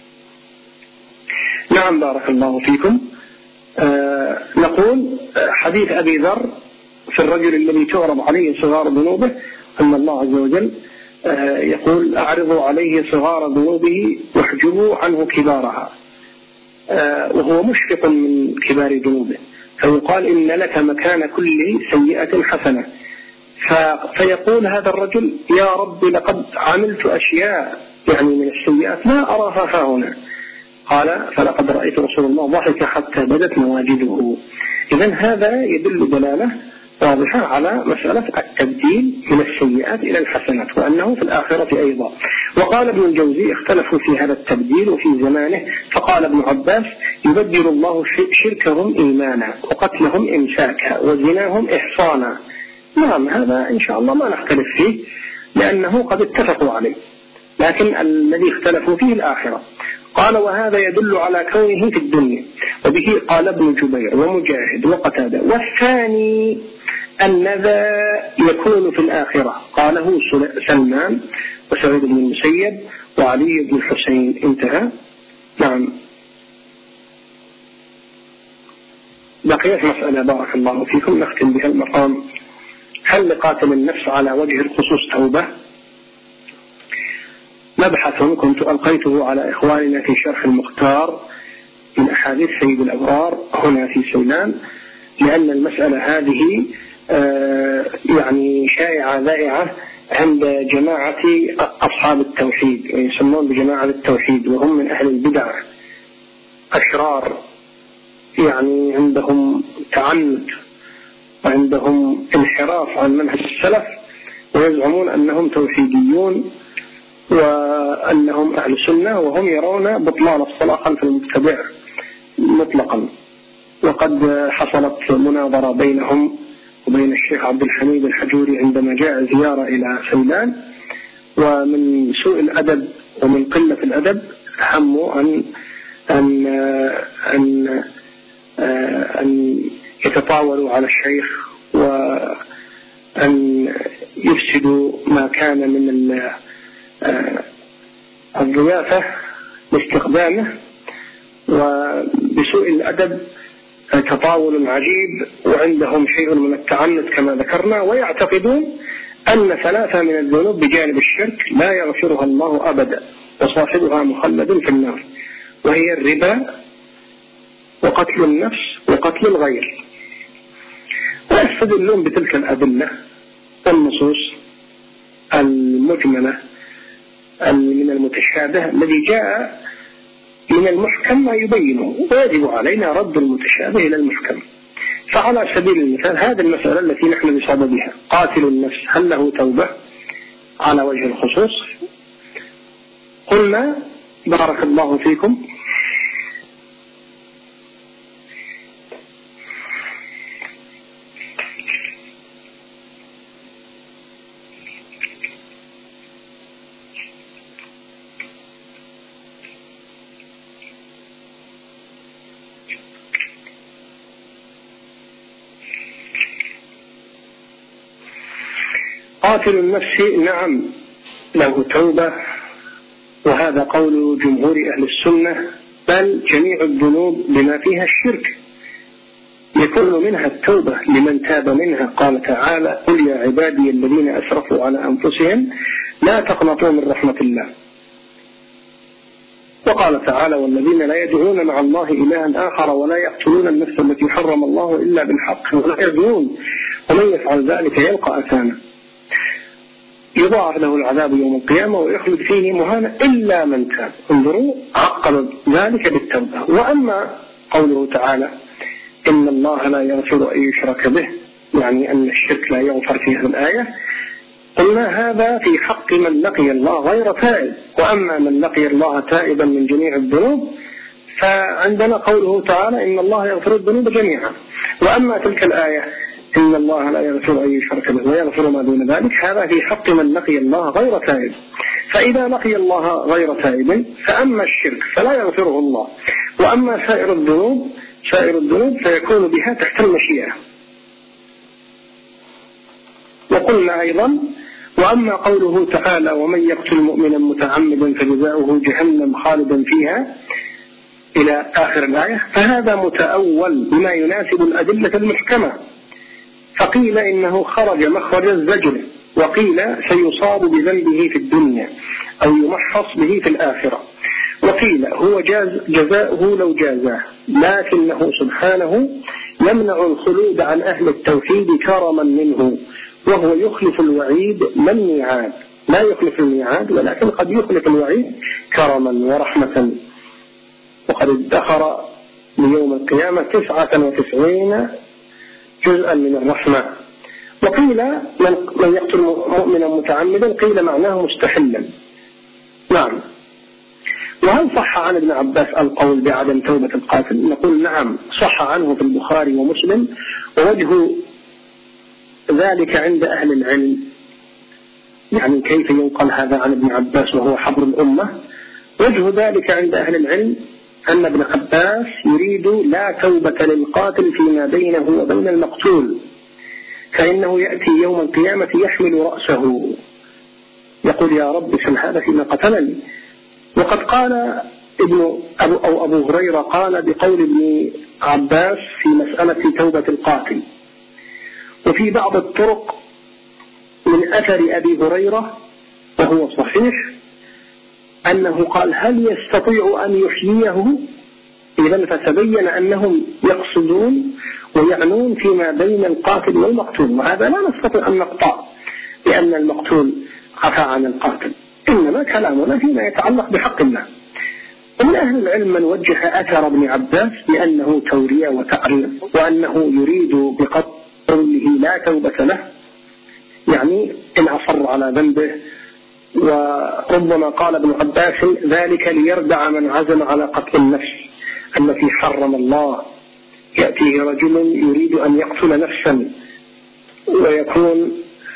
[SPEAKER 1] نعم بارك الله فيكم. آه نقول حديث أبي ذر في الرجل الذي تعرض عليه صغار ذنوبه أن الله عز وجل آه يقول أعرضوا عليه صغار ذنوبه واحجبوا عنه كبارها، آه وهو مشفق من كبار ذنوبه، فيقال إن لك مكان كل سيئة حسنة. فيقول هذا الرجل يا رب لقد عملت أشياء يعني من السيئات لا أراها هنا. قال فلقد رأيت رسول الله ضحك حتى بدت مواجده. إذن هذا يدل دلالة واضحة على مسألة التبديل من السيئات إلى الحسنات، وأنه في الآخرة أيضا. وقال ابن الجوزي اختلفوا في هذا التبديل وفي زمانه، فقال ابن عباس يبدل الله شركهم إيمانا وقتلهم إمساكا وزناهم إحصانا. نعم هذا إن شاء الله ما نختلف فيه لأنه قد اتفقوا عليه، لكن الذي اختلفوا فيه الآخرة. قال وهذا يدل على كونه في الدنيا، وبه قال ابن جبير ومجاهد وقتادة. والثاني أن ذا يكون في الآخرة، قاله سلمان وسعيد بن المسيب وعلي بن الحسين. انتهى. نعم بقيت مسألة بارك الله فيكم نختم بها المقام. هل لقاتل النفس على وجه الخصوص توبة؟ مبحث كنت ألقيته على إخواننا في شرح المختار من أحاديث سيد الأبرار هنا في سيلان، لأن المسألة هذه يعني شائعة ذائعة عند جماعة أصحاب التوحيد، يسمون بجماعة التوحيد، وهم من أهل البدع أشرار، يعني عندهم تعنت وعندهم انحراف عن منهج السلف، ويزعمون أنهم توحيديون وأنهم أهل سنة، وهم يرون بطلان الصلاة خلف المبتدع مطلقا. وقد حصلت مناظرة بينهم وبين الشيخ عبد الحميد الحجوري عندما جاء زيارة إلى سيلان، ومن سوء الأدب ومن قلة الأدب هموا أن أن أن أن يتطاولوا على الشيخ وأن يفسدوا ما كان من الضيافة لاستخدامه، وبسوء الأدب تطاول عجيب، وعندهم شيء من التعنت كما ذكرنا، ويعتقدون أن ثلاثة من الذنوب بجانب الشرك لا يغفرها الله أبدا وصاحبها مخلد في النار، وهي الربا وقتل النفس وقتل الغير. ويستدلون بتلك الأدلة والنصوص المجملة من المتشابه الذي جاء من المحكم ما يبينه، ويجب علينا رد المتشابه إلى المحكم. فعلى سبيل المثال هذه المسألة التي نحن بصددها، قاتل النفس هل له توبة على وجه الخصوص؟ قلنا بارك الله فيكم قاتل النفس نعم له توبة، وهذا قول جمهور أهل السنة، بل جميع الذنوب بما فيها الشرك يكون منها التوبة لمن تاب منها. قال تعالى قل يا عبادي الذين أسرفوا على أنفسهم لا تقنطوا من رحمة الله. وقال تعالى والذين لا يدعون مع الله إلها آخر ولا يقتلون النفس التي حرم الله إلا بالحق ولا يزنون ومن يفعل ذلك يلقى أثاما يضاعف له العذاب يوم القيامة ويخلد فيه مهانا إلا من تاب. انظروا عقب ذلك بالتوبة. وأما قوله تعالى إن الله لا يغفر أن يشرك به، يعني أن الشرك لا يغفر في هذه الآية، قلنا هذا في حق من لقي الله غير تائب. وأما من لقي الله تائبا من جميع الذنوب فعندنا قوله تعالى إن الله يغفر الذنوب جميعا. وأما تلك الآية إن الله لا يغفر أن يشرك به ويغفر ما دون ذلك، هذا في حق من لقي الله غير تائب. فإذا لقي الله غير تائب فأما الشرك فلا يغفره الله، وأما سائر الذنوب سائر الذنوب فيكون بها تحت المشيئة. وقلنا أيضا وأما قوله تعالى ومن يقتل مؤمنا متعمدا فجزاؤه جهنم خالدا فيها إلى آخر الآية فهذا متأول بما يناسب الأدلة المحكمة، فقيل إنه خرج مخرج الزجر، وقيل سيصاب بذنبه في الدنيا أو يمحص به في الآخرة، وقيل هو جاز جزاؤه لو جازاه، لكنه سبحانه يمنع الخلود عن أهل التوحيد كرما منه، وهو يخلف الوعيد لا الميعاد، لا يخلف الميعاد ولكن قد يخلف الوعيد كرما ورحمة، وقد ادخر ليوم القيامة تسعة وتسعين جزءا من الرحمة. وقيل من يقتل مؤمنا متعمدا قيل معناه مستحلا. نعم. وهل صح عن ابن عباس القول بعدم توبة القاتل؟ نقول نعم، صح عنه في البخاري ومسلم، ووجه ذلك عند أهل العلم، يعني كيف ينقل هذا عن ابن عباس وهو حبر الأمة؟ وجه ذلك عند أهل العلم أن ابن عباس يريد لا توبة للقاتل فيما بينه وبين المقتول، فإنه يأتي يوم القيامة يحمل رأسه يقول يا رب سل هذا فيما قتلني. وقد قال ابن أبو, أو أبو هريرة قال بقول ابن عباس في مسألة توبة القاتل. وفي بعض الطرق من أثر أبي هريرة وهو صحيح أنه قال هل يستطيع أن يحييه؟ إذن فتبين أنهم يقصدون ويعنون فيما بين القاتل والمقتول، وهذا لا نستطيع أن نقطع لأن المقتول عفى عن القاتل، إنما كلامنا فيما يتعلق بحق الله. ومن أهل العلم من وجه أثر ابن عباس بأنه تورية وتعريض، وأنه يريد بقوله لا توبة له يعني إن أصر على ذنبه. وربما قال ابن عباس ذلك ليردع من عزم على قتل النفس التي حرم الله، يأتيه رجل يريد أن يقتل نفسا ويكون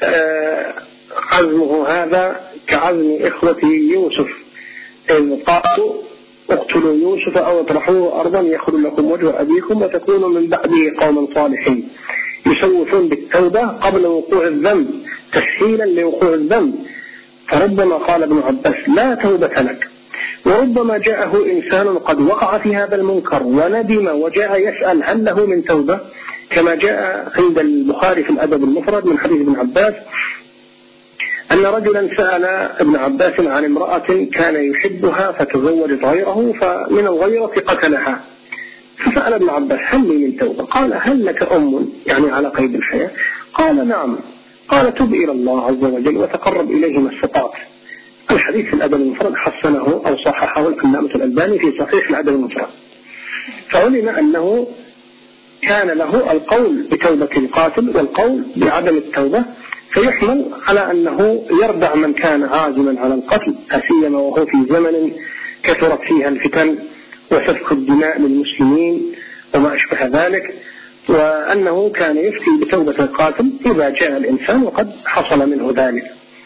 [SPEAKER 1] عزمه هذا كعزم إخوة يوسف إذ قالوا اقتلوا يوسف أو اطرحوه أرضا يخل لكم وجه أبيكم وتكونوا من بعده قوما صالحين، يسوفون بالتوبة قبل وقوع الذنب تسهيلا لوقوع الذنب. فربما قال ابن عباس لا توبة لك، وربما جاءه إنسان قد وقع في هذا المنكر وندم وجاء يسأل هل له من توبة، كما جاء عند البخاري في الأدب المفرد من حديث ابن عباس أن رجلا سأل ابن عباس عن امرأة كان يحبها فتزوجت غيره فمن الغيرة قتلها، فسأل ابن عباس هل لي من توبة؟ قال هل لك أم يعني على قيد الحياة؟ قال نعم. قال تب إلى الله عز وجل وتقرب إليه ما استطعت. الحديث في الأدب المفرد حسنه أو صححه العلامة الألباني في صحيح الأدب المفرد. فعلم أنه كان له القول بتوبة القاتل والقول بعدم التوبة، فيحمل على أنه يردع من كان عازما على القتل، أسيما وهو في زمن كثرت فيها الفتن وسفك الدماء للمسلمين وما أشبه ذلك، وأنه كان يفتي بتوبة القاتل إذا جاء الإنسان وقد حصل منه ذلك.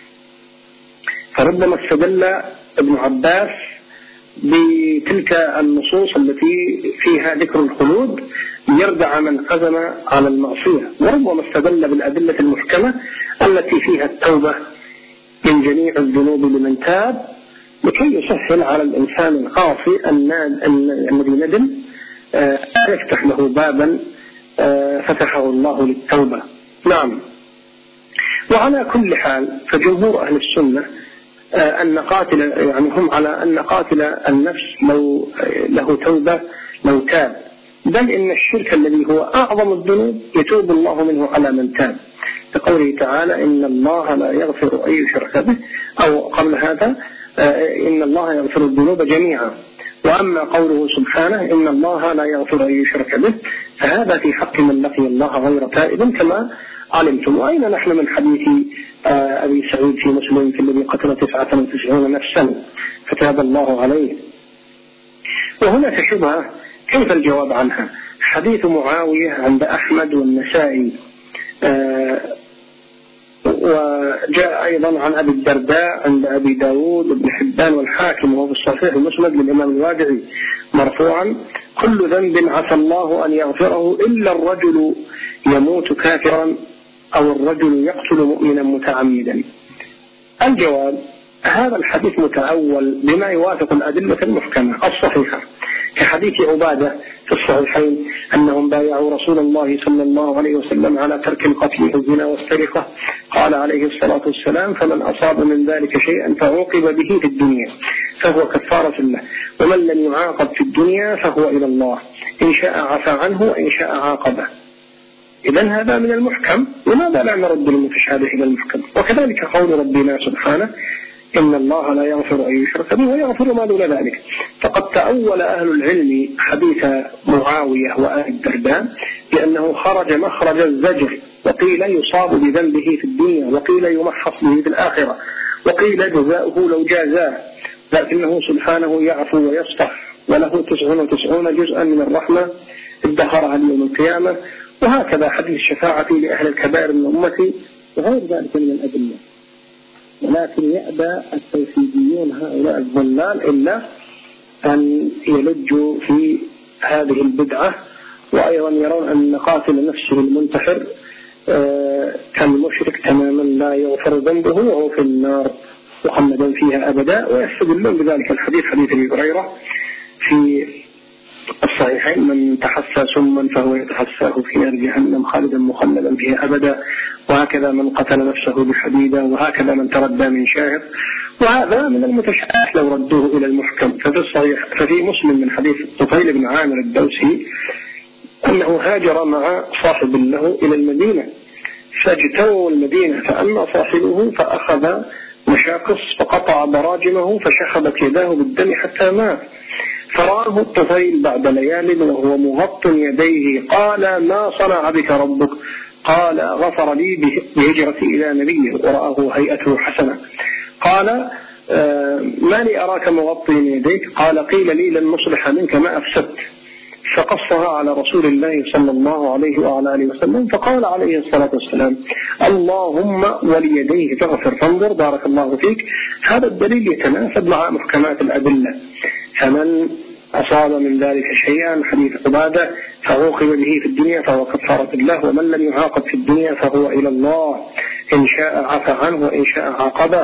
[SPEAKER 1] فربما استدل ابن عباس بتلك النصوص التي فيها ذكر الخلود يردع من عزم على المعصية، وربما استدل بالأدلة المحكمة التي فيها التوبة من جميع الذنوب لمن تاب لكي يسهل على الإنسان العاصي الذي ندم يفتح له بابا فتحه الله للتوبة. نعم. وعلى كل حال فجمهور أهل السنة أن قاتل يعني هم على أن قاتل النفس لو له توبة لو تاب، بل إن الشرك الذي هو أعظم الذنوب يتوب الله منه على من تاب، لقوله تعالى إن الله لا يغفر أن يشرك به، أو قبل هذا إن الله يغفر الذنوب جميعا. وأما قوله سبحانه إن الله لا يغفر أن يشرك به فهذا في حق من لقي الله غير تائب كما علمتم. وأين نحن من حديث أبي سعيد في مسلم في الذي قتل تسعة وتسعين نفسا فتاب الله عليه؟ وهناك شبهة كيف الجواب عنها؟ حديث معاوية عند أحمد والنسائي، وجاء أيضا عن أبي الدرداء عند أبي داود وابن حبان والحاكم وهو الصحيح المسند للإمام الوادعي مرفوعا كل ذنب عسى الله أن يغفره إلا الرجل يموت كافرا أو الرجل يقتل مؤمنا متعمدا. الجواب: هذا الحديث متأول بما يوافق الأدلة المحكمة الصحيحة، كحديث عبادة في الصحيحين أنهم بايعوا رسول الله صلى الله عليه وسلم على ترك القتل والزنا والسرقة، قال عليه الصلاة والسلام: فمن أصاب من ذلك شيئا فعوقب به في الدنيا فهو كفارة له، ومن لم يعاقب في الدنيا فهو إلى الله، إن شاء عفى عنه وإن شاء عاقبه. إذن هذا من المحكم، لماذا لا نرد المتشابه إلى المحكم؟ وكذلك قول ربنا سبحانه: إن الله لا يغفر أن يشرك به ويغفر ما دون ذلك. فقد تأول أهل العلم حديث معاوية وآل الدرداء لأنه خرج مخرج الزجر، وقيل يصاب بذنبه في الدنيا، وقيل يمحص به في الآخرة، وقيل جزاؤه لو جازاه، لكنه سبحانه يعفو ويصفح، وله تسعون وتسعون جزءا من الرحمة ادخرها ليوم القيامة. وهكذا حديث الشفاعة لأهل الكبائر من أمتي وغير ذلك من الأدلة. ولكن يأبى التوحيديون هؤلاء الضلال إلا أن يلجوا في هذه البدعة، وأيضا يرون أن قاتل نفسه المنتحر كالمشرك تماما لا يغفر ذنبه وهو في النار مخلدا فيها أبدا، ويستدلون بذلك الحديث حديث أبي هريرة في الصحيحين: من تحسى سما فهو يتحساه في نار جهنم خالدا مخلدا فيها أبدا، وهكذا من قتل نفسه بحديدة، وهكذا من تردى من شاهق. وهذا من المتشابه لو ردوه إلى المحكم. ففي الصحيح ففي مسلم من حديث طفيل بن عامر الدوسي أنه هاجر مع صاحب له إلى المدينة، فاجتووا المدينة، فأما صاحبه فأخذ مشاقص فقطع براجمه فشخبت يداه بالدم حتى مات. فرآه الطفيل بعد ليال وهو مغط يديه، قال: ما صنع بك ربك؟ قال: غفر لي بهجرتي إلى نبيه، ورآه هيئته حسنة. قال: ما لي أراك مغطي يديك؟ قال: قيل لي لن نصلح منك ما أفسدت. فقصها على رسول الله صلى الله عليه وعلى آله وسلم، فقال عليه الصلاة والسلام: اللهم وليديه تغفر. فانظر بارك الله فيك، هذا الدليل يتناسب مع محكمات الأدلة. فمن أصاب من ذلك شيئا حديث عبادة فعوقب به في الدنيا فهو كفارة الله، ومن لم يعاقب في الدنيا فهو إلى الله، إن شاء عفى عنه وإن شاء عاقبه.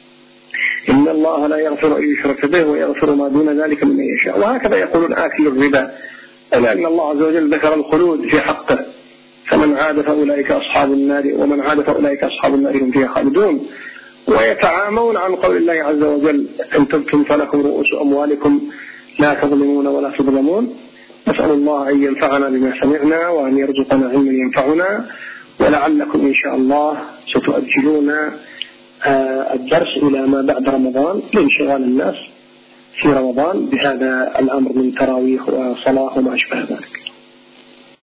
[SPEAKER 1] إن الله لا يغفر أن يشرك به ويغفر ما دون ذلك من يشاء. وهكذا يقول آكل الربا، لأن الله عز وجل ذكر الخلود في حقه: فمن عاد فأولئك أصحاب النار ومن عاد فأولئك أصحاب النار هم فيها خالدون. ويتعامون عن قول الله عز وجل: إن تبتم فلكم رؤوس أموالكم لا تظلمون ولا تظلمون. نسأل الله أن ينفعنا بما سمعنا وأن يرزقنا علما ينفعنا، ولعلكم إن شاء الله ستؤجلون الدرس إلى ما بعد رمضان لانشغال الناس في رمضان بهذا الأمر من تراويح وصلاة وما أشبه ذلك.